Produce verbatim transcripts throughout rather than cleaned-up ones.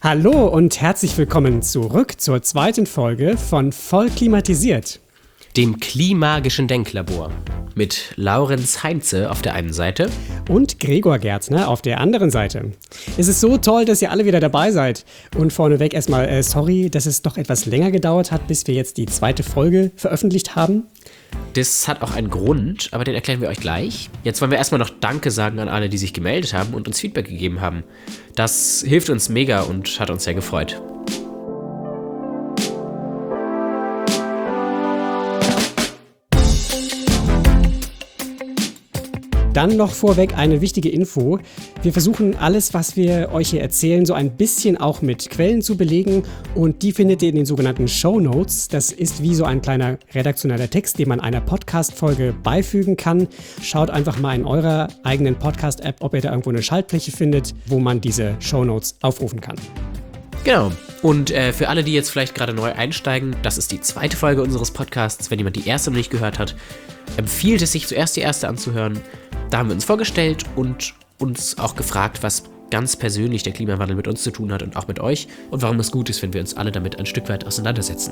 Hallo und herzlich willkommen zurück zur zweiten Folge von Voll klimatisiert, dem Klimagischen Denklabor. Mit Laurenz Heinze auf der einen Seite und Gregor Gärtner auf der anderen Seite. Es ist so toll, dass ihr alle wieder dabei seid. Und vorneweg erstmal äh, sorry, dass es doch etwas länger gedauert hat, bis wir jetzt die zweite Folge veröffentlicht haben. Das hat auch einen Grund, aber den erklären wir euch gleich. Jetzt wollen wir erstmal noch Danke sagen an alle, die sich gemeldet haben und uns Feedback gegeben haben. Das hilft uns mega und hat uns sehr gefreut. Dann noch vorweg eine wichtige Info. Wir versuchen alles, was wir euch hier erzählen, so ein bisschen auch mit Quellen zu belegen und die findet ihr in den sogenannten Shownotes. Das ist wie so ein kleiner redaktioneller Text, den man einer Podcast-Folge beifügen kann. Schaut einfach mal in eurer eigenen Podcast-App, ob ihr da irgendwo eine Schaltfläche findet, wo man diese Shownotes aufrufen kann. Genau. Und äh, für alle, die jetzt vielleicht gerade neu einsteigen, das ist die zweite Folge unseres Podcasts. Wenn jemand die erste noch nicht gehört hat, empfiehlt es sich zuerst die erste anzuhören. Da haben wir uns vorgestellt und uns auch gefragt, was ganz persönlich der Klimawandel mit uns zu tun hat und auch mit euch und warum es gut ist, wenn wir uns alle damit ein Stück weit auseinandersetzen.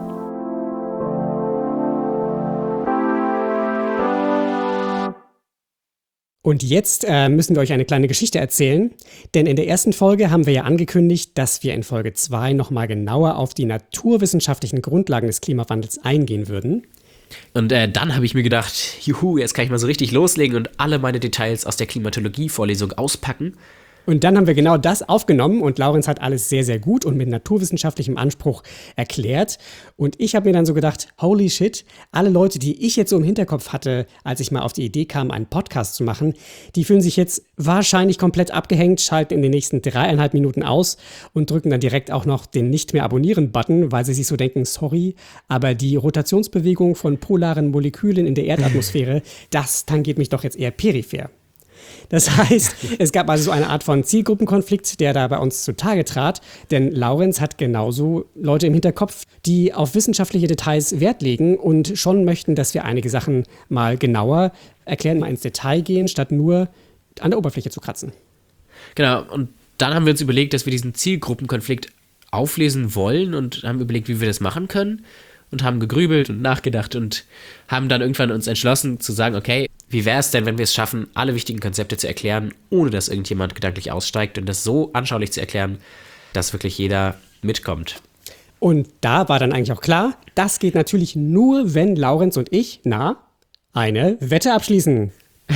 Und jetzt äh, müssen wir euch eine kleine Geschichte erzählen, denn in der ersten Folge haben wir ja angekündigt, dass wir in Folge zwei nochmal genauer auf die naturwissenschaftlichen Grundlagen des Klimawandels eingehen würden. Und äh, dann habe ich mir gedacht, juhu, jetzt kann ich mal so richtig loslegen und alle meine Details aus der Klimatologie-Vorlesung auspacken. Und dann haben wir genau das aufgenommen und Laurenz hat alles sehr, sehr gut und mit naturwissenschaftlichem Anspruch erklärt. Und ich habe mir dann so gedacht, holy shit, alle Leute, die ich jetzt so im Hinterkopf hatte, als ich mal auf die Idee kam, einen Podcast zu machen, die fühlen sich jetzt wahrscheinlich komplett abgehängt, schalten in den nächsten dreieinhalb Minuten aus und drücken dann direkt auch noch den Nicht-mehr-abonnieren-Button, weil sie sich so denken, sorry, aber die Rotationsbewegung von polaren Molekülen in der Erdatmosphäre, das tangiert mich doch jetzt eher peripher. Das heißt, es gab also so eine Art von Zielgruppenkonflikt, der da bei uns zutage trat, denn Laurenz hat genauso Leute im Hinterkopf, die auf wissenschaftliche Details Wert legen und schon möchten, dass wir einige Sachen mal genauer erklären, mal ins Detail gehen, statt nur an der Oberfläche zu kratzen. Genau, und dann haben wir uns überlegt, dass wir diesen Zielgruppenkonflikt auflösen wollen und haben überlegt, wie wir das machen können und haben gegrübelt und nachgedacht und haben dann irgendwann uns entschlossen zu sagen, okay, wie wäre es denn, wenn wir es schaffen, alle wichtigen Konzepte zu erklären, ohne dass irgendjemand gedanklich aussteigt und das so anschaulich zu erklären, dass wirklich jeder mitkommt. Und da war dann eigentlich auch klar, das geht natürlich nur, wenn Laurenz und ich, na, eine Wette abschließen.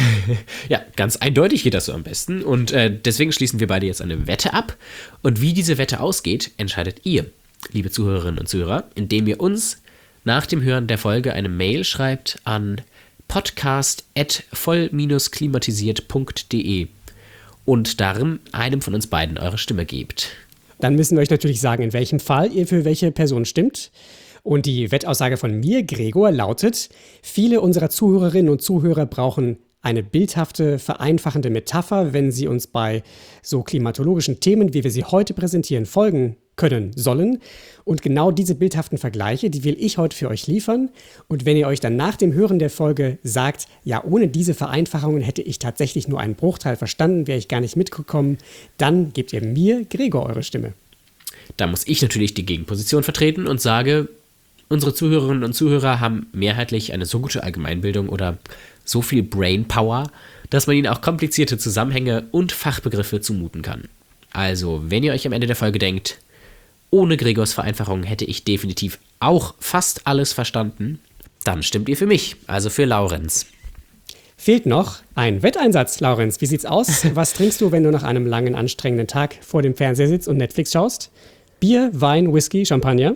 Ja, ganz eindeutig geht das so am besten und äh, deswegen schließen wir beide jetzt eine Wette ab und wie diese Wette ausgeht, entscheidet ihr, liebe Zuhörerinnen und Zuhörer, indem ihr uns nach dem Hören der Folge eine Mail schreibt an podcast at voll klimatisiert punkt de und darin einem von uns beiden eure Stimme gebt. Dann müssen wir euch natürlich sagen, in welchem Fall ihr für welche Person stimmt. Und die Wettaussage von mir, Gregor, lautet, viele unserer Zuhörerinnen und Zuhörer brauchen eine bildhafte, vereinfachende Metapher, wenn sie uns bei so klimatologischen Themen, wie wir sie heute präsentieren, folgen können sollen. Und genau diese bildhaften Vergleiche, die will ich heute für euch liefern. Und wenn ihr euch dann nach dem Hören der Folge sagt, ja, ohne diese Vereinfachungen hätte ich tatsächlich nur einen Bruchteil verstanden, wäre ich gar nicht mitgekommen, dann gebt ihr mir, Gregor, eure Stimme. Da muss ich natürlich die Gegenposition vertreten und sage, unsere Zuhörerinnen und Zuhörer haben mehrheitlich eine so gute Allgemeinbildung oder so viel Brainpower, dass man ihnen auch komplizierte Zusammenhänge und Fachbegriffe zumuten kann. Also, wenn ihr euch am Ende der Folge denkt, ohne Gregors Vereinfachung hätte ich definitiv auch fast alles verstanden, dann stimmt ihr für mich, also für Laurenz. Fehlt noch ein Wetteinsatz, Laurenz. Wie sieht's aus? Was trinkst du, wenn du nach einem langen, anstrengenden Tag vor dem Fernseher sitzt und Netflix schaust? Bier, Wein, Whisky, Champagner?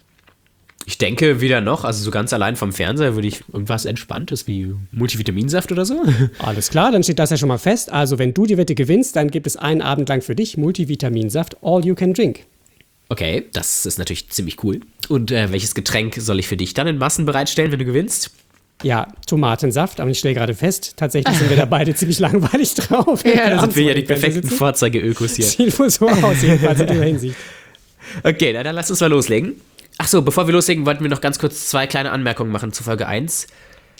Ich denke weder noch, also so ganz allein vom Fernseher würde ich irgendwas Entspanntes wie Multivitaminsaft oder so. Alles klar, dann steht das ja schon mal fest. Also wenn du die Wette gewinnst, dann gibt es einen Abend lang für dich Multivitaminsaft, all you can drink. Okay, das ist natürlich ziemlich cool. Und äh, welches Getränk soll ich für dich dann in Massen bereitstellen, wenn du gewinnst? Ja, Tomatensaft, aber ich stelle gerade fest, tatsächlich sind wir da beide ziemlich langweilig drauf. Ja, da sind wir ja die perfekten Vorzeige-Ökos hier. Sieht wohl so aus, jedenfalls in der Hinsicht. Okay, dann, dann lass uns mal loslegen. Ach so, bevor wir loslegen, wollten wir noch ganz kurz zwei kleine Anmerkungen machen zu Folge eins.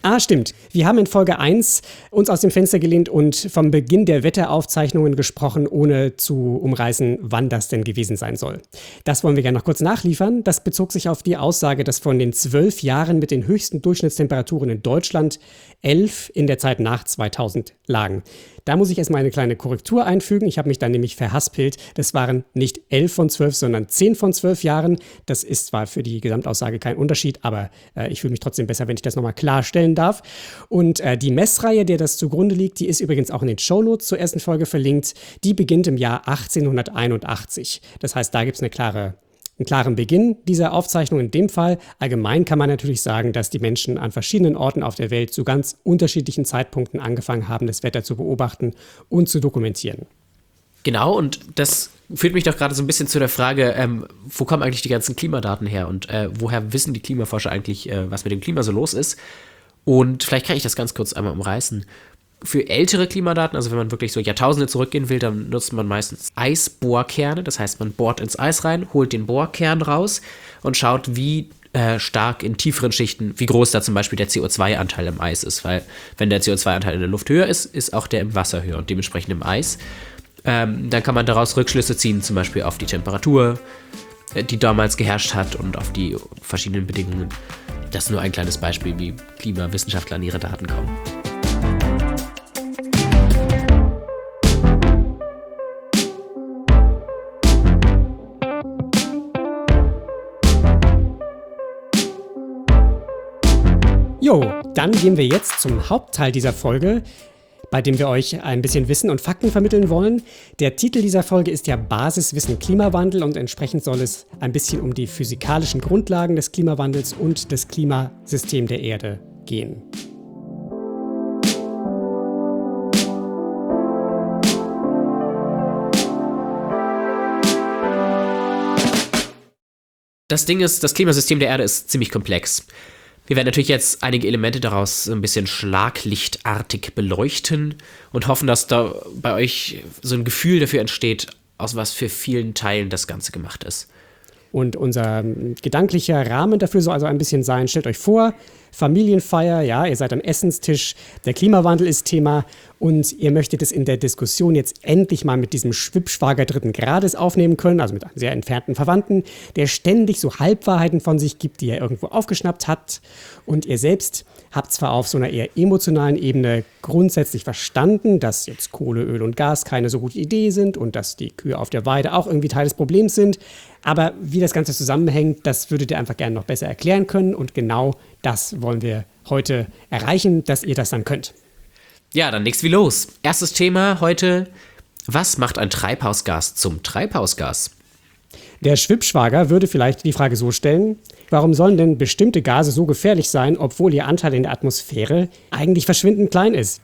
Ah, stimmt. Wir haben in Folge eins uns aus dem Fenster gelehnt und vom Beginn der Wetteraufzeichnungen gesprochen, ohne zu umreißen, wann das denn gewesen sein soll. Das wollen wir gerne noch kurz nachliefern. Das bezog sich auf die Aussage, dass von den zwölf Jahren mit den höchsten Durchschnittstemperaturen in Deutschland elf in der Zeit nach zweitausend lagen. Da muss ich erstmal eine kleine Korrektur einfügen. Ich habe mich dann nämlich verhaspelt. Das waren nicht elf von zwölf, sondern zehn von zwölf Jahren. Das ist zwar für die Gesamtaussage kein Unterschied, aber äh, ich fühle mich trotzdem besser, wenn ich das nochmal klarstellen darf. Und äh, die Messreihe, der das zugrunde liegt, die ist übrigens auch in den Shownotes zur ersten Folge verlinkt. Die beginnt im Jahr achtzehnhunderteinundachtzig. Das heißt, da gibt es eine klare einen klaren Beginn dieser Aufzeichnung in dem Fall. Allgemein kann man natürlich sagen, dass die Menschen an verschiedenen Orten auf der Welt zu ganz unterschiedlichen Zeitpunkten angefangen haben, das Wetter zu beobachten und zu dokumentieren. Genau, und das führt mich doch gerade so ein bisschen zu der Frage, ähm, wo kommen eigentlich die ganzen Klimadaten her und äh, woher wissen die Klimaforscher eigentlich, äh, was mit dem Klima so los ist? Und vielleicht kann ich das ganz kurz einmal umreißen. Für ältere Klimadaten, also wenn man wirklich so Jahrtausende zurückgehen will, dann nutzt man meistens Eisbohrkerne. Das heißt, man bohrt ins Eis rein, holt den Bohrkern raus und schaut, wie äh, stark in tieferen Schichten, wie groß da zum Beispiel der C O zwei Anteil im Eis ist. Weil wenn der C O zwei Anteil in der Luft höher ist, ist auch der im Wasser höher und dementsprechend im Eis. Ähm, dann kann man daraus Rückschlüsse ziehen, zum Beispiel auf die Temperatur, äh, die damals geherrscht hat und auf die verschiedenen Bedingungen. Das ist nur ein kleines Beispiel, wie Klimawissenschaftler an ihre Daten kommen. Jo, dann gehen wir jetzt zum Hauptteil dieser Folge, bei dem wir euch ein bisschen Wissen und Fakten vermitteln wollen. Der Titel dieser Folge ist ja Basiswissen Klimawandel und entsprechend soll es ein bisschen um die physikalischen Grundlagen des Klimawandels und des Klimasystems der Erde gehen. Das Ding ist, das Klimasystem der Erde ist ziemlich komplex. Wir werden natürlich jetzt einige Elemente daraus ein bisschen schlaglichtartig beleuchten und hoffen, dass da bei euch so ein Gefühl dafür entsteht, aus was für vielen Teilen das Ganze gemacht ist. Und unser gedanklicher Rahmen dafür soll also ein bisschen sein, stellt euch vor, Familienfeier, ja, ihr seid am Essenstisch, der Klimawandel ist Thema und ihr möchtet es in der Diskussion jetzt endlich mal mit diesem Schwippschwager dritten Grades aufnehmen können, also mit einem sehr entfernten Verwandten, der ständig so Halbwahrheiten von sich gibt, die er irgendwo aufgeschnappt hat. Und ihr selbst habt zwar auf so einer eher emotionalen Ebene grundsätzlich verstanden, dass jetzt Kohle, Öl und Gas keine so gute Idee sind und dass die Kühe auf der Weide auch irgendwie Teil des Problems sind, aber wie das Ganze zusammenhängt, das würdet ihr einfach gerne noch besser erklären können und genau das wollen wir heute erreichen, dass ihr das dann könnt. Ja, dann leg's wie los. Erstes Thema heute: Was macht ein Treibhausgas zum Treibhausgas? Der Schwippschwager würde vielleicht die Frage so stellen: Warum sollen denn bestimmte Gase so gefährlich sein, obwohl ihr Anteil in der Atmosphäre eigentlich verschwindend klein ist?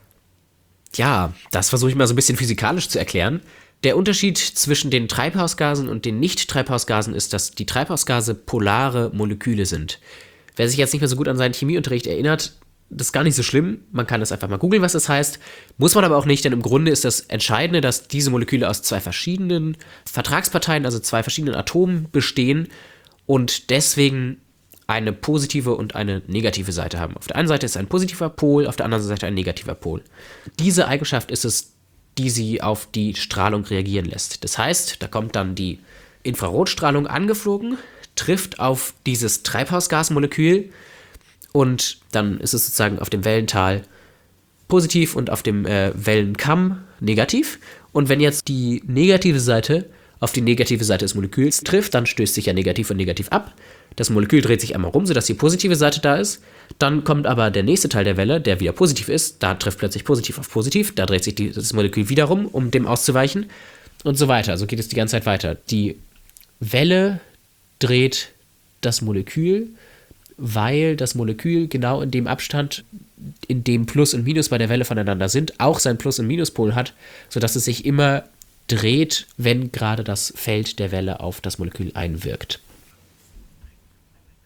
Ja, das versuche ich mal so ein bisschen physikalisch zu erklären. Der Unterschied zwischen den Treibhausgasen und den Nicht-Treibhausgasen ist, dass die Treibhausgase polare Moleküle sind. Wer sich jetzt nicht mehr so gut an seinen Chemieunterricht erinnert, das ist gar nicht so schlimm. Man kann das einfach mal googeln, was das heißt. Muss man aber auch nicht, denn im Grunde ist das Entscheidende, dass diese Moleküle aus zwei verschiedenen Vertragsparteien, also zwei verschiedenen Atomen bestehen und deswegen eine positive und eine negative Seite haben. Auf der einen Seite ist ein positiver Pol, auf der anderen Seite ein negativer Pol. Diese Eigenschaft ist es, die sie auf die Strahlung reagieren lässt. Das heißt, da kommt dann die Infrarotstrahlung angeflogen, trifft auf dieses Treibhausgasmolekül und dann ist es sozusagen auf dem Wellental positiv und auf dem äh, Wellenkamm negativ. Und wenn jetzt die negative Seite auf die negative Seite des Moleküls trifft, dann stößt sich ja negativ und negativ ab. Das Molekül dreht sich einmal rum, sodass die positive Seite da ist. Dann kommt aber der nächste Teil der Welle, der wieder positiv ist. Da trifft plötzlich positiv auf positiv. Da dreht sich die, das Molekül wieder rum, um dem auszuweichen. Und so weiter. So geht es die ganze Zeit weiter. Die Welle dreht das Molekül, weil das Molekül genau in dem Abstand, in dem Plus und Minus bei der Welle voneinander sind, auch sein Plus- und Minuspol hat, sodass es sich immer dreht, wenn gerade das Feld der Welle auf das Molekül einwirkt.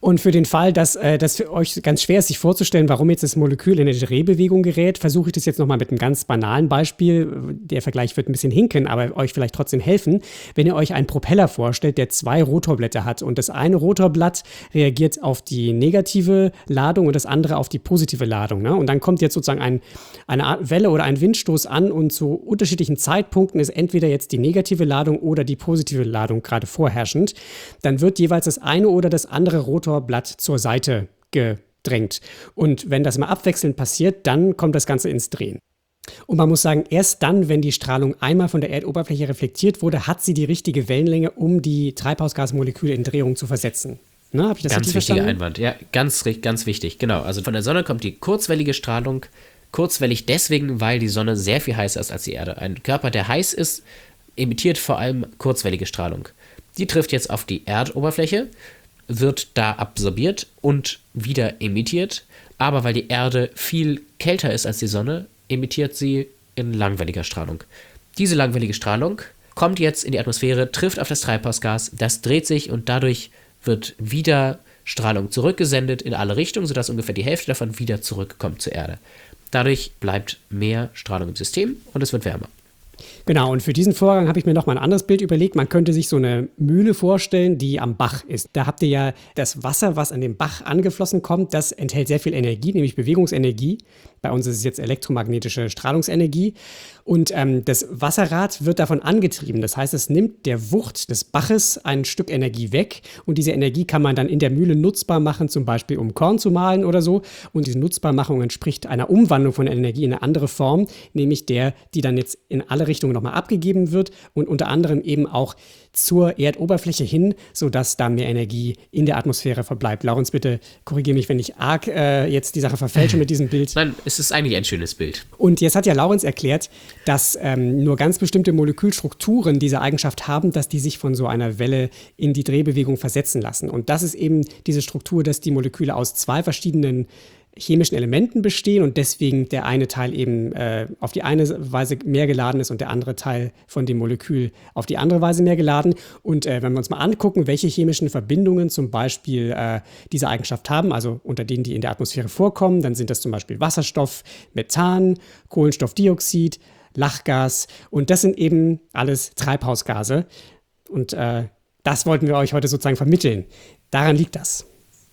Und für den Fall, dass äh, das für euch ganz schwer ist, sich vorzustellen, warum jetzt das Molekül in eine Drehbewegung gerät, versuche ich das jetzt nochmal mit einem ganz banalen Beispiel. Der Vergleich wird ein bisschen hinken, aber euch vielleicht trotzdem helfen. Wenn ihr euch einen Propeller vorstellt, der zwei Rotorblätter hat und das eine Rotorblatt reagiert auf die negative Ladung und das andere auf die positive Ladung. Ne? Und dann kommt jetzt sozusagen ein, eine Art Welle oder ein Windstoß an und zu unterschiedlichen Zeitpunkten ist entweder jetzt die negative Ladung oder die positive Ladung gerade vorherrschend. Dann wird jeweils das eine oder das andere Rotorblatt zur Seite gedrängt. Und wenn das mal abwechselnd passiert, dann kommt das Ganze ins Drehen. Und man muss sagen, erst dann, wenn die Strahlung einmal von der Erdoberfläche reflektiert wurde, hat sie die richtige Wellenlänge, um die Treibhausgasmoleküle in Drehung zu versetzen. Ne, hab ich das ganz richtig wichtiger verstanden? Einwand, ja, ganz, ganz wichtig, genau. Also von der Sonne kommt die kurzwellige Strahlung, kurzwellig deswegen, weil die Sonne sehr viel heißer ist als die Erde. Ein Körper, der heiß ist, emittiert vor allem kurzwellige Strahlung. Die trifft jetzt auf die Erdoberfläche, wird da absorbiert und wieder emittiert, aber weil die Erde viel kälter ist als die Sonne, emittiert sie in langwelliger Strahlung. Diese langwellige Strahlung kommt jetzt in die Atmosphäre, trifft auf das Treibhausgas, das dreht sich und dadurch wird wieder Strahlung zurückgesendet in alle Richtungen, sodass ungefähr die Hälfte davon wieder zurückkommt zur Erde. Dadurch bleibt mehr Strahlung im System und es wird wärmer. Genau, und für diesen Vorgang habe ich mir noch mal ein anderes Bild überlegt. Man könnte sich so eine Mühle vorstellen, die am Bach ist. Da habt ihr ja das Wasser, was an dem Bach angeflossen kommt, das enthält sehr viel Energie, nämlich Bewegungsenergie. Bei uns ist es jetzt elektromagnetische Strahlungsenergie. Und ähm, das Wasserrad wird davon angetrieben. Das heißt, es nimmt der Wucht des Baches ein Stück Energie weg. Und diese Energie kann man dann in der Mühle nutzbar machen, zum Beispiel um Korn zu mahlen oder so. Und diese Nutzbarmachung entspricht einer Umwandlung von Energie in eine andere Form, nämlich der, die dann jetzt in alle Richtungen nochmal abgegeben wird und unter anderem eben auch zur Erdoberfläche hin, sodass da mehr Energie in der Atmosphäre verbleibt. Laurens, bitte korrigiere mich, wenn ich arg äh, jetzt die Sache verfälsche mit diesem Bild. Nein, es ist eigentlich ein schönes Bild. Und jetzt hat ja Laurens erklärt, dass ähm, nur ganz bestimmte Molekülstrukturen diese Eigenschaft haben, dass die sich von so einer Welle in die Drehbewegung versetzen lassen. Und das ist eben diese Struktur, dass die Moleküle aus zwei verschiedenen chemischen Elementen bestehen und deswegen der eine Teil eben äh, auf die eine Weise mehr geladen ist und der andere Teil von dem Molekül auf die andere Weise mehr geladen. Und äh, wenn wir uns mal angucken, welche chemischen Verbindungen zum Beispiel äh, diese Eigenschaft haben, also unter denen, die in der Atmosphäre vorkommen, dann sind das zum Beispiel Wasserstoff, Methan, Kohlenstoffdioxid, Lachgas und das sind eben alles Treibhausgase. Und äh, das wollten wir euch heute sozusagen vermitteln. Daran liegt das.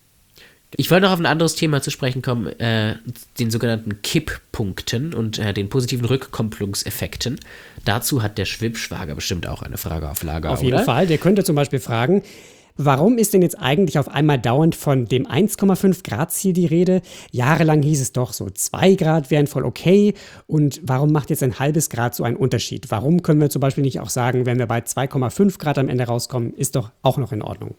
Ich wollte noch auf ein anderes Thema zu sprechen kommen, äh, den sogenannten Kipppunkten und äh, den positiven Rückkopplungseffekten. Dazu hat der Schwibschwager bestimmt auch eine Frage auf Lager, Auf jeden oder? Fall. Der könnte zum Beispiel fragen, warum ist denn jetzt eigentlich auf einmal dauernd von dem eins Komma fünf Grad Ziel die Rede? Jahrelang hieß es doch so, zwei Grad wären voll okay. Und warum macht jetzt ein halbes Grad so einen Unterschied? Warum können wir zum Beispiel nicht auch sagen, wenn wir bei zwei Komma fünf Grad am Ende rauskommen, ist doch auch noch in Ordnung?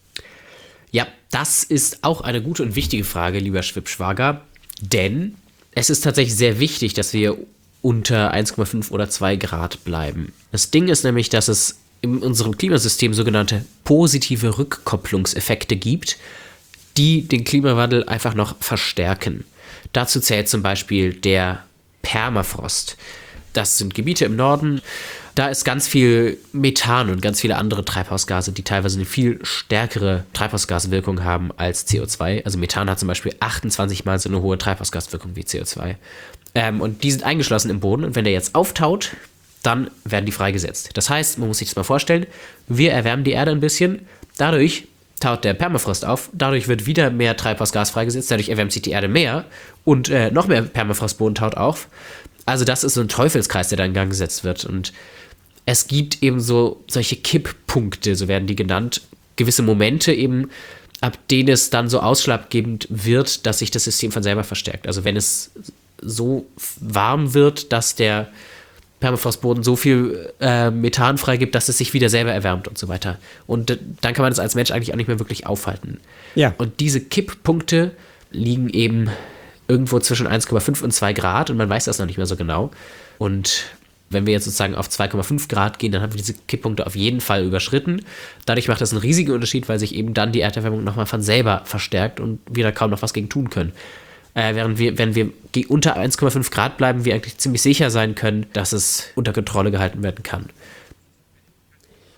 Ja, das ist auch eine gute und wichtige Frage, lieber Schwibschwager, denn es ist tatsächlich sehr wichtig, dass wir unter eins Komma fünf oder zwei Grad bleiben. Das Ding ist nämlich, dass es in unserem Klimasystem sogenannte positive Rückkopplungseffekte gibt, die den Klimawandel einfach noch verstärken. Dazu zählt zum Beispiel der Permafrost. Das sind Gebiete im Norden, da ist ganz viel Methan und ganz viele andere Treibhausgase, die teilweise eine viel stärkere Treibhausgaswirkung haben als C O zwei. Also Methan hat zum Beispiel achtundzwanzig Mal so eine hohe Treibhausgaswirkung wie C O zwei. Ähm, und die sind eingeschlossen im Boden und wenn der jetzt auftaut, dann werden die freigesetzt. Das heißt, man muss sich das mal vorstellen, wir erwärmen die Erde ein bisschen, dadurch taut der Permafrost auf, dadurch wird wieder mehr Treibhausgas freigesetzt, dadurch erwärmt sich die Erde mehr und äh, noch mehr Permafrostboden taut auf. Also das ist so ein Teufelskreis, der da in Gang gesetzt wird und es gibt eben so solche Kipppunkte, so werden die genannt, gewisse Momente eben, ab denen es dann so ausschlaggebend wird, dass sich das System von selber verstärkt. Also wenn es so warm wird, dass der Permafrostboden so viel äh, Methan freigibt, dass es sich wieder selber erwärmt und so weiter. Und äh, dann kann man das als Mensch eigentlich auch nicht mehr wirklich aufhalten. Ja. Und diese Kipppunkte liegen eben irgendwo zwischen eins Komma fünf und zwei Grad und man weiß das noch nicht mehr so genau. Und wenn wir jetzt sozusagen auf zwei Komma fünf Grad gehen, dann haben wir diese Kipppunkte auf jeden Fall überschritten. Dadurch macht das einen riesigen Unterschied, weil sich eben dann die Erderwärmung nochmal von selber verstärkt und wir da kaum noch was gegen tun können. Äh, während wir, wenn wir unter eins Komma fünf Grad bleiben, wir eigentlich ziemlich sicher sein können, dass es unter Kontrolle gehalten werden kann.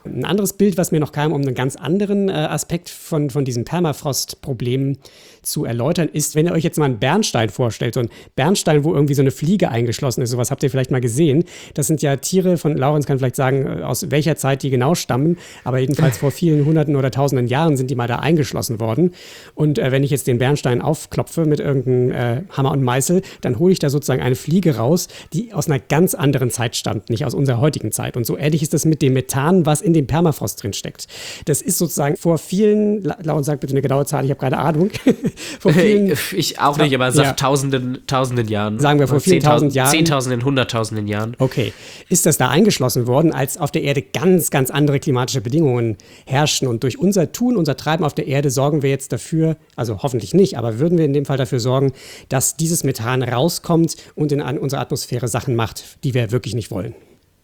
Ein anderes Bild, was mir noch kam, um einen ganz anderen äh, Aspekt von, von diesem Permafrost-Problem zu erläutern, ist, wenn ihr euch jetzt mal einen Bernstein vorstellt, so ein Bernstein, wo irgendwie so eine Fliege eingeschlossen ist, sowas habt ihr vielleicht mal gesehen. Das sind ja Tiere, von Laurenz kann vielleicht sagen, aus welcher Zeit die genau stammen, aber jedenfalls vor vielen Hunderten oder Tausenden Jahren sind die mal da eingeschlossen worden. Und äh, wenn ich jetzt den Bernstein aufklopfe mit irgendeinem äh, Hammer und Meißel, dann hole ich da sozusagen eine Fliege raus, die aus einer ganz anderen Zeit stammt, nicht aus unserer heutigen Zeit. Und so ähnlich ist das mit dem Methan, was in dem Permafrost drin steckt. Das ist sozusagen vor vielen, Laurenz sagt bitte eine genaue Zahl, ich habe keine Ahnung. vor vielen, ich auch nicht, aber sag ja. tausenden, tausenden Jahren. Sagen wir vor vielen tausend Jahren. Zehntausenden, hunderttausenden Jahren. Okay. Ist das da eingeschlossen worden, als auf der Erde ganz, ganz andere klimatische Bedingungen herrschen? Und durch unser Tun, unser Treiben auf der Erde sorgen wir jetzt dafür, also hoffentlich nicht, aber würden wir in dem Fall dafür sorgen, dass dieses Methan rauskommt und in unsere Atmosphäre Sachen macht, die wir wirklich nicht wollen.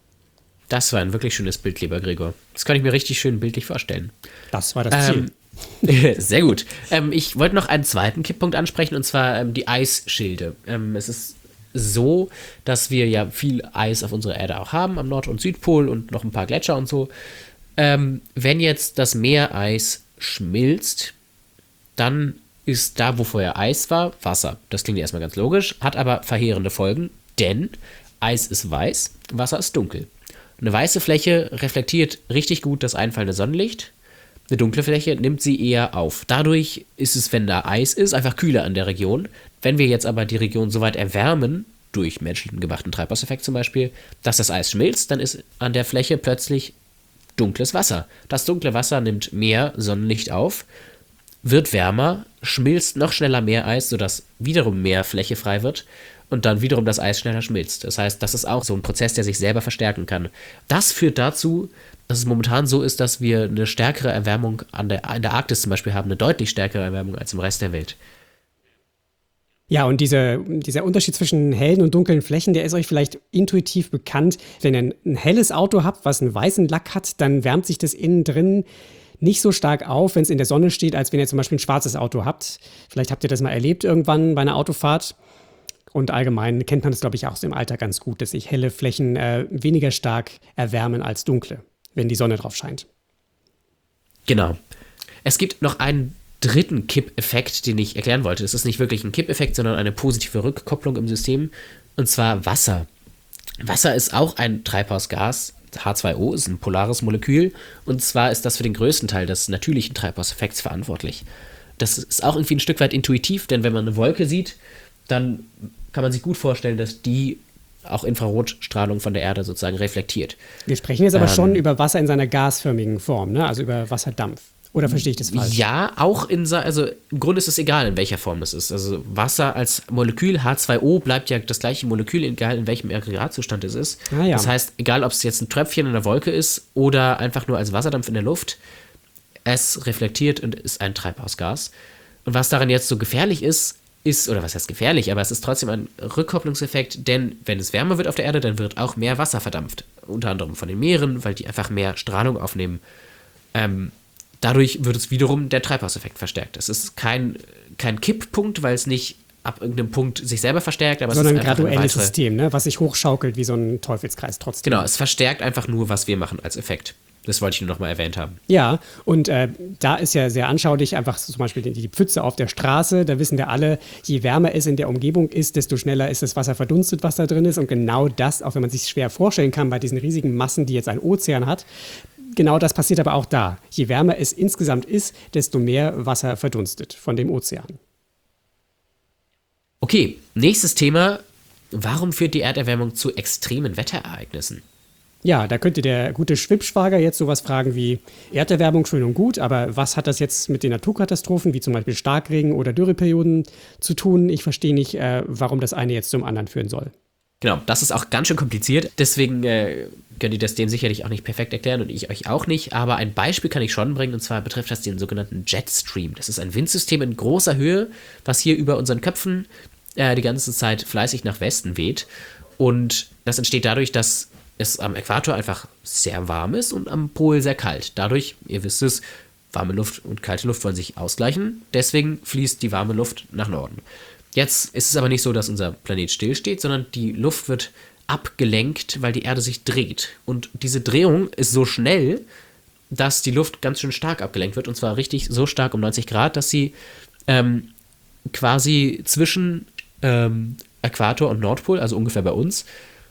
Das war ein wirklich schönes Bild, lieber Gregor. Das kann ich mir richtig schön bildlich vorstellen. Das war das Ziel. Ähm, sehr gut. Ähm, ich wollte noch einen zweiten Kipppunkt ansprechen, und zwar ähm, die Eisschilde. Ähm, es ist so, dass wir ja viel Eis auf unserer Erde auch haben, am Nord- und Südpol und noch ein paar Gletscher und so. Ähm, wenn jetzt das Meereis schmilzt, dann ist da, wo vorher Eis war, Wasser. Das klingt erstmal ganz logisch, hat aber verheerende Folgen, denn Eis ist weiß, Wasser ist dunkel. Eine weiße Fläche reflektiert richtig gut das einfallende Sonnenlicht. Eine dunkle Fläche nimmt sie eher auf. Dadurch ist es, wenn da Eis ist, einfach kühler in der Region. Wenn wir jetzt aber die Region so weit erwärmen, durch menschengemachten Treibhauseffekt zum Beispiel, dass das Eis schmilzt, dann ist an der Fläche plötzlich dunkles Wasser. Das dunkle Wasser nimmt mehr Sonnenlicht auf, wird wärmer, schmilzt noch schneller mehr Eis, sodass wiederum mehr Fläche frei wird. Und dann wiederum das Eis schneller schmilzt. Das heißt, das ist auch so ein Prozess, der sich selber verstärken kann. Das führt dazu, dass es momentan so ist, dass wir eine stärkere Erwärmung an der, in der Arktis zum Beispiel haben, eine deutlich stärkere Erwärmung als im Rest der Welt. Ja, und diese, dieser Unterschied zwischen hellen und dunklen Flächen, der ist euch vielleicht intuitiv bekannt. Wenn ihr ein, ein helles Auto habt, was einen weißen Lack hat, dann wärmt sich das innen drin nicht so stark auf, wenn es in der Sonne steht, als wenn ihr zum Beispiel ein schwarzes Auto habt. Vielleicht habt ihr das mal erlebt irgendwann bei einer Autofahrt. Und allgemein kennt man das, glaube ich, auch so im Alltag ganz gut, dass sich helle Flächen äh, weniger stark erwärmen als dunkle, wenn die Sonne drauf scheint. Genau. Es gibt noch einen dritten Kippeffekt, den ich erklären wollte. Es ist nicht wirklich ein Kippeffekt, sondern eine positive Rückkopplung im System, und zwar Wasser. Wasser ist auch ein Treibhausgas. H zwei O ist ein polares Molekül, und zwar ist das für den größten Teil des natürlichen Treibhauseffekts verantwortlich. Das ist auch irgendwie ein Stück weit intuitiv, denn wenn man eine Wolke sieht, dann kann man sich gut vorstellen, dass die auch Infrarotstrahlung von der Erde sozusagen reflektiert. Wir sprechen jetzt aber ähm, schon über Wasser in seiner gasförmigen Form, ne? Also über Wasserdampf. Oder verstehe ich das falsch? Ja, auch in, also im Grunde ist es egal, in welcher Form es ist. Also Wasser als Molekül, H zwei O, bleibt ja das gleiche Molekül, egal in welchem Aggregatzustand es ist. Ah, ja. Das heißt, egal ob es jetzt ein Tröpfchen in der Wolke ist oder einfach nur als Wasserdampf in der Luft, es reflektiert und ist ein Treibhausgas. Und was daran jetzt so gefährlich ist, ist, oder was heißt gefährlich, aber es ist trotzdem ein Rückkopplungseffekt, denn wenn es wärmer wird auf der Erde, dann wird auch mehr Wasser verdampft. Unter anderem von den Meeren, weil die einfach mehr Strahlung aufnehmen. Ähm, dadurch wird es wiederum der Treibhauseffekt verstärkt. Es ist kein, kein Kipppunkt, weil es nicht ab irgendeinem Punkt sich selber verstärkt, aber sondern es ist ein einfach graduelles ein weitere, System, ne? Was sich hochschaukelt wie so ein Teufelskreis trotzdem. Genau, es verstärkt einfach nur, was wir machen als Effekt. Das wollte ich nur noch mal erwähnt haben. Ja, und äh, da ist ja sehr anschaulich einfach zum Beispiel die, die Pfütze auf der Straße. Da wissen wir alle, je wärmer es in der Umgebung ist, desto schneller ist das Wasser verdunstet, was da drin ist. Und genau das, auch wenn man sich schwer vorstellen kann bei diesen riesigen Massen, die jetzt ein Ozean hat, genau das passiert aber auch da. Je wärmer es insgesamt ist, desto mehr Wasser verdunstet von dem Ozean. Okay, nächstes Thema. Warum führt die Erderwärmung zu extremen Wetterereignissen? Ja, da könnte der gute Schwippschwager jetzt sowas fragen wie Erderwärmung schön und gut, aber was hat das jetzt mit den Naturkatastrophen wie zum Beispiel Starkregen oder Dürreperioden zu tun? Ich verstehe nicht, äh, warum das eine jetzt zum anderen führen soll. Genau, das ist auch ganz schön kompliziert, deswegen äh, könnt ihr das dem sicherlich auch nicht perfekt erklären und ich euch auch nicht, aber ein Beispiel kann ich schon bringen, und zwar betrifft das den sogenannten Jetstream. Das ist ein Windsystem in großer Höhe, was hier über unseren Köpfen äh, die ganze Zeit fleißig nach Westen weht, und das entsteht dadurch, dass es am Äquator einfach sehr warm ist und am Pol sehr kalt. Dadurch, ihr wisst es, warme Luft und kalte Luft wollen sich ausgleichen, deswegen fließt die warme Luft nach Norden. Jetzt ist es aber nicht so, dass unser Planet stillsteht, sondern die Luft wird abgelenkt, weil die Erde sich dreht. Und diese Drehung ist so schnell, dass die Luft ganz schön stark abgelenkt wird, und zwar richtig so stark um neunzig Grad, dass sie ähm, quasi zwischen ähm, Äquator und Nordpol, also ungefähr bei uns,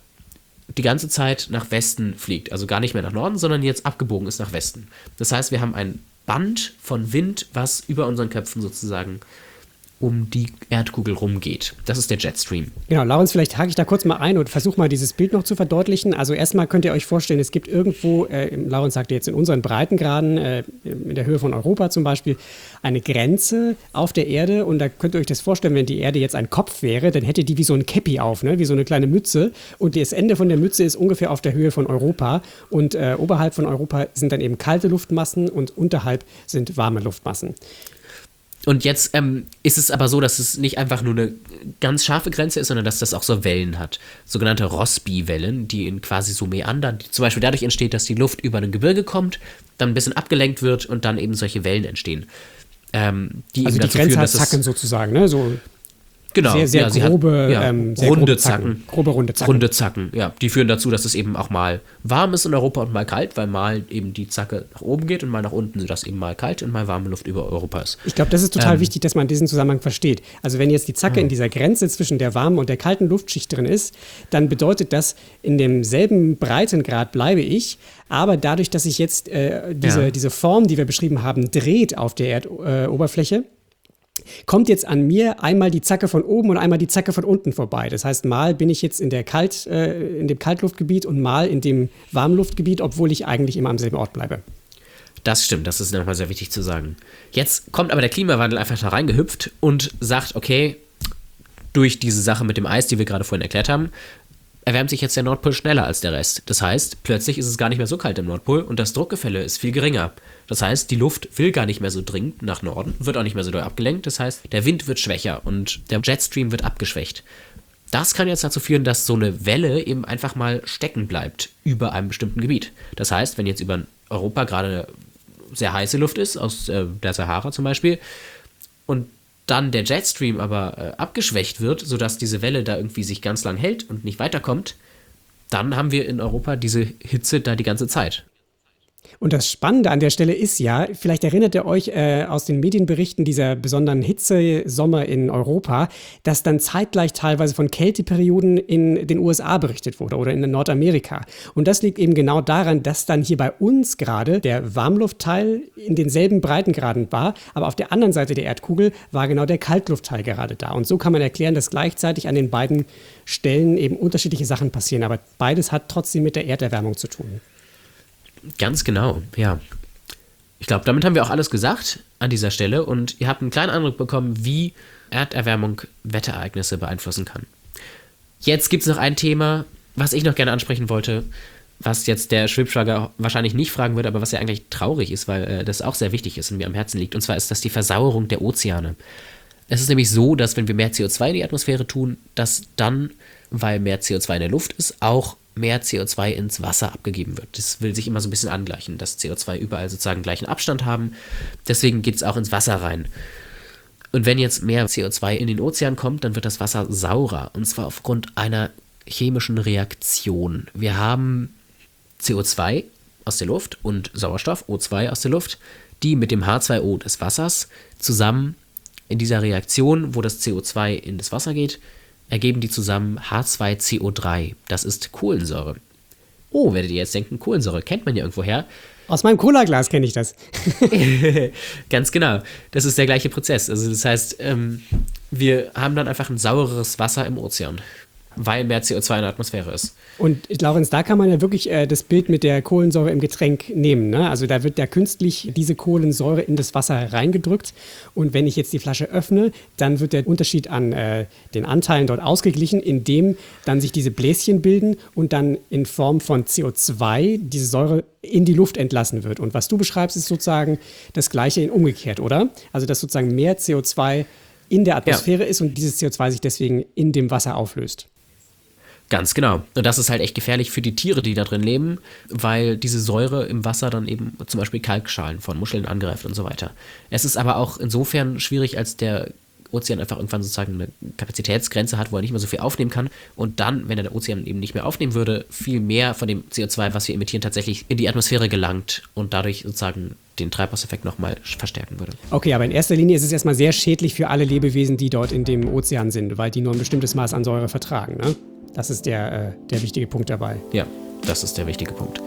die ganze Zeit nach Westen fliegt. Also gar nicht mehr nach Norden, sondern jetzt abgebogen ist nach Westen. Das heißt, wir haben ein Band von Wind, was über unseren Köpfen sozusagen um die Erdkugel rumgeht. Das ist der Jetstream. Genau, Laurens, vielleicht hake ich da kurz mal ein und versuche mal dieses Bild noch zu verdeutlichen. Also erstmal könnt ihr euch vorstellen, es gibt irgendwo, äh, Laurens sagte jetzt in unseren Breitengraden, äh, in der Höhe von Europa zum Beispiel, eine Grenze auf der Erde, und da könnt ihr euch das vorstellen, wenn die Erde jetzt ein Kopf wäre, dann hätte die wie so ein Käppi auf, ne? Wie so eine kleine Mütze, und das Ende von der Mütze ist ungefähr auf der Höhe von Europa, und äh, oberhalb von Europa sind dann eben kalte Luftmassen und unterhalb sind warme Luftmassen. Und jetzt ähm, ist es aber so, dass es nicht einfach nur eine ganz scharfe Grenze ist, sondern dass das auch so Wellen hat. Sogenannte Rossby-Wellen, die in quasi so meandern, die zum Beispiel dadurch entsteht, dass die Luft über ein Gebirge kommt, dann ein bisschen abgelenkt wird und dann eben solche Wellen entstehen. Ähm, die also eben die dazu Grenze führen, hat dass Zacken sozusagen, ne? So Genau, sehr, sehr ja, grobe, hat, ja, ähm, sehr runde grobe Zacken. Zacken. Grobe, runde Zacken. Runde Zacken, ja. Die führen dazu, dass es eben auch mal warm ist in Europa und mal kalt, weil mal eben die Zacke nach oben geht und mal nach unten, sodass eben mal kalt und mal warme Luft über Europa ist. Ich glaube, das ist total ähm, wichtig, dass man diesen Zusammenhang versteht. Also wenn jetzt die Zacke mhm. in dieser Grenze zwischen der warmen und der kalten Luftschicht drin ist, dann bedeutet das, in demselben Breitengrad bleibe ich, aber dadurch, dass sich jetzt äh, diese, Ja. diese Form, die wir beschrieben haben, dreht auf der Erdoberfläche, äh, kommt jetzt an mir einmal die Zacke von oben und einmal die Zacke von unten vorbei. Das heißt, mal bin ich jetzt in, der Kalt, äh, in dem Kaltluftgebiet und mal in dem Warmluftgebiet, obwohl ich eigentlich immer am selben Ort bleibe. Das stimmt, das ist nochmal sehr wichtig zu sagen. Jetzt kommt aber der Klimawandel einfach da reingehüpft und sagt, okay, durch diese Sache mit dem Eis, die wir gerade vorhin erklärt haben, erwärmt sich jetzt der Nordpol schneller als der Rest. Das heißt, plötzlich ist es gar nicht mehr so kalt im Nordpol und das Druckgefälle ist viel geringer. Das heißt, die Luft will gar nicht mehr so dringend nach Norden, wird auch nicht mehr so doll abgelenkt. Das heißt, der Wind wird schwächer und der Jetstream wird abgeschwächt. Das kann jetzt dazu führen, dass so eine Welle eben einfach mal stecken bleibt über einem bestimmten Gebiet. Das heißt, wenn jetzt über Europa gerade sehr heiße Luft ist, aus äh, der Sahara zum Beispiel, und dann der Jetstream aber äh, abgeschwächt wird, sodass diese Welle da irgendwie sich ganz lang hält und nicht weiterkommt, dann haben wir in Europa diese Hitze da die ganze Zeit. Und das Spannende an der Stelle ist ja, vielleicht erinnert ihr euch äh, aus den Medienberichten dieser besonderen Hitzesommer in Europa, dass dann zeitgleich teilweise von Kälteperioden in den U S A berichtet wurde oder in Nordamerika. Und das liegt eben genau daran, dass dann hier bei uns gerade der Warmluftteil in denselben Breitengraden war, aber auf der anderen Seite der Erdkugel war genau der Kaltluftteil gerade da. Und so kann man erklären, dass gleichzeitig an den beiden Stellen eben unterschiedliche Sachen passieren, aber beides hat trotzdem mit der Erderwärmung zu tun. Ganz genau, ja. Ich glaube, damit haben wir auch alles gesagt an dieser Stelle und ihr habt einen kleinen Eindruck bekommen, wie Erderwärmung Wetterereignisse beeinflussen kann. Jetzt gibt es noch ein Thema, was ich noch gerne ansprechen wollte, was jetzt der Schwibschwager wahrscheinlich nicht fragen wird, aber was ja eigentlich traurig ist, weil äh, das auch sehr wichtig ist und mir am Herzen liegt. Und zwar ist das die Versauerung der Ozeane. Es ist nämlich so, dass wenn wir mehr C O zwei in die Atmosphäre tun, dass dann, weil mehr C O zwei in der Luft ist, auch mehr C O zwei ins Wasser abgegeben wird. Das will sich immer so ein bisschen angleichen, dass C O zwei überall sozusagen gleichen Abstand haben. Deswegen geht es auch ins Wasser rein. Und wenn jetzt mehr C O zwei in den Ozean kommt, dann wird das Wasser saurer. Und zwar aufgrund einer chemischen Reaktion. Wir haben C O zwei aus der Luft und Sauerstoff, O zwei aus der Luft, die mit dem H zwei O des Wassers zusammen in dieser Reaktion, wo das C O zwei in das Wasser geht, ergeben die zusammen H zwei C O drei. Das ist Kohlensäure. Oh, werdet ihr jetzt denken, Kohlensäure kennt man ja irgendwoher. Aus meinem Cola-Glas kenne ich das. Ganz genau. Das ist der gleiche Prozess. Also das heißt, ähm, wir haben dann einfach ein saureres Wasser im Ozean, weil mehr C O zwei in der Atmosphäre ist. Und Laurens, da kann man ja wirklich äh, das Bild mit der Kohlensäure im Getränk nehmen. Ne? Also da wird ja künstlich diese Kohlensäure in das Wasser reingedrückt. Und wenn ich jetzt die Flasche öffne, dann wird der Unterschied an äh, den Anteilen dort ausgeglichen, indem dann sich diese Bläschen bilden und dann in Form von C O zwei diese Säure in die Luft entlassen wird. Und was du beschreibst, ist sozusagen das Gleiche in umgekehrt, oder? Also dass sozusagen mehr C O zwei in der Atmosphäre ja. ist und dieses C O zwei sich deswegen in dem Wasser auflöst. Ganz genau. Und das ist halt echt gefährlich für die Tiere, die da drin leben, weil diese Säure im Wasser dann eben zum Beispiel Kalkschalen von Muscheln angreift und so weiter. Es ist aber auch insofern schwierig, als der Ozean einfach irgendwann sozusagen eine Kapazitätsgrenze hat, wo er nicht mehr so viel aufnehmen kann und dann, wenn er der Ozean eben nicht mehr aufnehmen würde, viel mehr von dem C O zwei, was wir emittieren, tatsächlich in die Atmosphäre gelangt und dadurch sozusagen den Treibhauseffekt nochmal verstärken würde. Okay, aber in erster Linie ist es erstmal sehr schädlich für alle Lebewesen, die dort in dem Ozean sind, weil die nur ein bestimmtes Maß an Säure vertragen, ne? Das ist der, äh, der wichtige Punkt dabei. Ja, das ist der wichtige Punkt.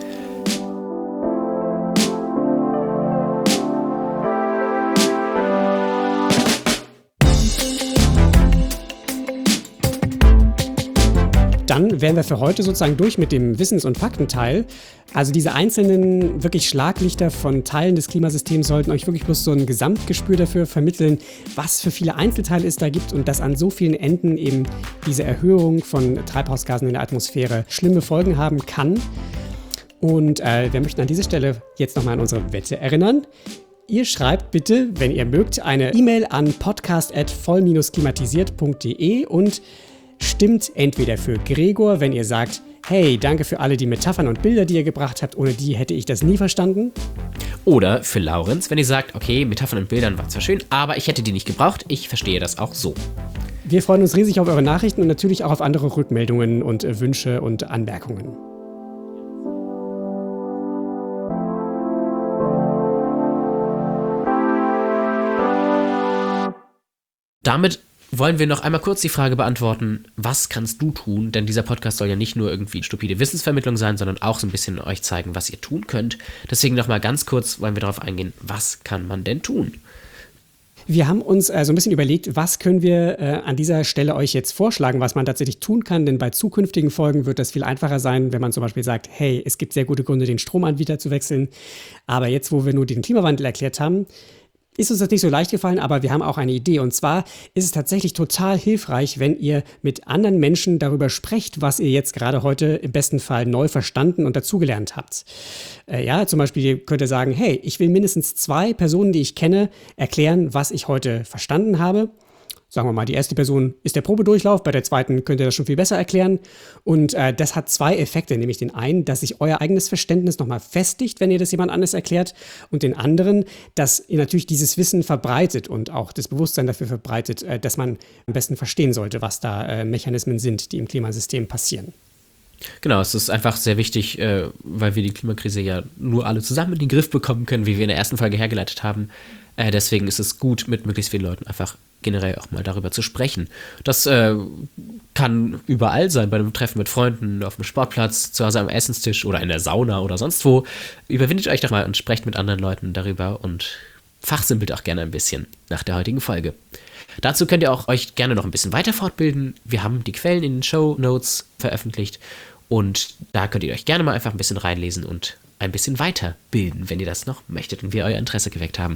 Dann wären wir für heute sozusagen durch mit dem Wissens- und Faktenteil. Also diese einzelnen wirklich Schlaglichter von Teilen des Klimasystems sollten euch wirklich bloß so ein Gesamtgespür dafür vermitteln, was für viele Einzelteile es da gibt und dass an so vielen Enden eben diese Erhöhung von Treibhausgasen in der Atmosphäre schlimme Folgen haben kann. Und äh, wir möchten an dieser Stelle jetzt nochmal an unsere Wette erinnern. Ihr schreibt bitte, wenn ihr mögt, eine E-Mail an podcast at voll klimatisiert punkt de und stimmt entweder für Gregor, wenn ihr sagt, hey, danke für alle die Metaphern und Bilder, die ihr gebracht habt, ohne die hätte ich das nie verstanden. Oder für Laurenz, wenn ihr sagt, okay, Metaphern und Bildern waren zwar schön, aber ich hätte die nicht gebraucht, ich verstehe das auch so. Wir freuen uns riesig auf eure Nachrichten und natürlich auch auf andere Rückmeldungen und äh, Wünsche und Anmerkungen. Damit wollen wir noch einmal kurz die Frage beantworten, was kannst du tun? Denn dieser Podcast soll ja nicht nur irgendwie stupide Wissensvermittlung sein, sondern auch so ein bisschen euch zeigen, was ihr tun könnt. Deswegen noch mal ganz kurz wollen wir darauf eingehen, was kann man denn tun? Wir haben uns äh, so ein bisschen überlegt, was können wir äh, an dieser Stelle euch jetzt vorschlagen, was man tatsächlich tun kann, denn bei zukünftigen Folgen wird das viel einfacher sein, wenn man zum Beispiel sagt, hey, es gibt sehr gute Gründe, den Stromanbieter zu wechseln, aber jetzt, wo wir nur den Klimawandel erklärt haben, ist uns das nicht so leicht gefallen, aber wir haben auch eine Idee. Und zwar ist es tatsächlich total hilfreich, wenn ihr mit anderen Menschen darüber sprecht, was ihr jetzt gerade heute im besten Fall neu verstanden und dazugelernt habt. Äh, ja, zum Beispiel könnt ihr sagen, hey, ich will mindestens zwei Personen, die ich kenne, erklären, was ich heute verstanden habe. Sagen wir mal, die erste Person ist der Probedurchlauf, bei der zweiten könnt ihr das schon viel besser erklären. Und äh, das hat zwei Effekte, nämlich den einen, dass sich euer eigenes Verständnis nochmal festigt, wenn ihr das jemand anderes erklärt. Und den anderen, dass ihr natürlich dieses Wissen verbreitet und auch das Bewusstsein dafür verbreitet, äh, dass man am besten verstehen sollte, was da äh, Mechanismen sind, die im Klimasystem passieren. Genau, es ist einfach sehr wichtig, äh, weil wir die Klimakrise ja nur alle zusammen in den Griff bekommen können, wie wir in der ersten Folge hergeleitet haben. Äh, deswegen ist es gut, mit möglichst vielen Leuten einfach generell auch mal darüber zu sprechen. Das äh, kann überall sein, bei einem Treffen mit Freunden, auf dem Sportplatz, zu Hause am Essenstisch oder in der Sauna oder sonst wo. Überwindet euch doch mal und sprecht mit anderen Leuten darüber und fachsimpelt auch gerne ein bisschen nach der heutigen Folge. Dazu könnt ihr auch euch gerne noch ein bisschen weiter fortbilden. Wir haben die Quellen in den Shownotes veröffentlicht und da könnt ihr euch gerne mal einfach ein bisschen reinlesen und ein bisschen weiterbilden, wenn ihr das noch möchtet und wir euer Interesse geweckt haben.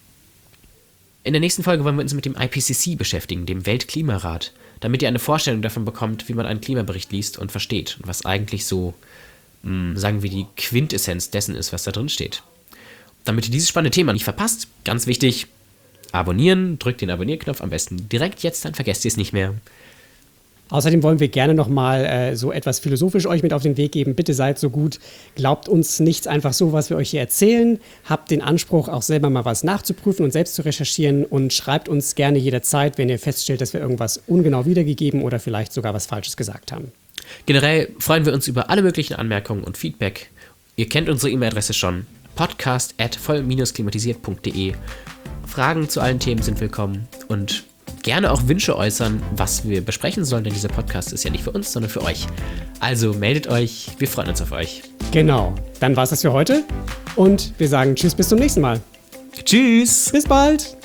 In der nächsten Folge wollen wir uns mit dem I P C C beschäftigen, dem Weltklimarat, damit ihr eine Vorstellung davon bekommt, wie man einen Klimabericht liest und versteht und was eigentlich so, mh, sagen wir, die Quintessenz dessen ist, was da drin steht. Damit ihr dieses spannende Thema nicht verpasst, ganz wichtig, abonnieren, drückt den Abonnierknopf am besten direkt jetzt, dann vergesst ihr es nicht mehr. Außerdem wollen wir gerne nochmal äh, so etwas philosophisch euch mit auf den Weg geben. Bitte seid so gut, glaubt uns nichts einfach so, was wir euch hier erzählen. Habt den Anspruch, auch selber mal was nachzuprüfen und selbst zu recherchieren und schreibt uns gerne jederzeit, wenn ihr feststellt, dass wir irgendwas ungenau wiedergegeben oder vielleicht sogar was Falsches gesagt haben. Generell freuen wir uns über alle möglichen Anmerkungen und Feedback. Ihr kennt unsere E-Mail-Adresse schon, podcast at voll klimatisiert punkt de. Fragen zu allen Themen sind willkommen und gerne auch Wünsche äußern, was wir besprechen sollen, denn dieser Podcast ist ja nicht für uns, sondern für euch. Also meldet euch, wir freuen uns auf euch. Genau, dann war es das für heute und wir sagen Tschüss, bis zum nächsten Mal. Tschüss. Bis bald.